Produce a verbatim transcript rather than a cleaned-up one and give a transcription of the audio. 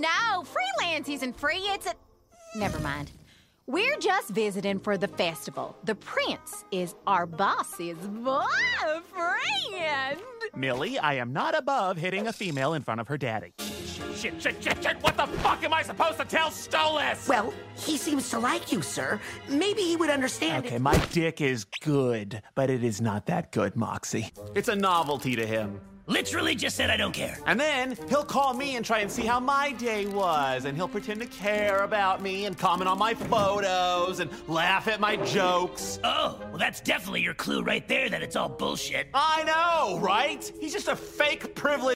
no, freelance isn't free. It's a... Never mind. We're just visiting for the festival. The prince is our boss's boyfriend. Millie, I am not above hitting a female in front of her daddy. Shit, shit, shit, shit! What the fuck am I supposed to tell Stolas? Well, he seems to like you, sir. Maybe he would understand Okay, it. my dick is good, but it is not that good, Moxie. It's a novelty to him. Literally just said I don't care. And then he'll call me and try and see how my day was, and he'll pretend to care about me and comment on my photos and laugh at my jokes. Oh, well, that's definitely your clue right there that it's all bullshit. I know, right? He's just a fake privileged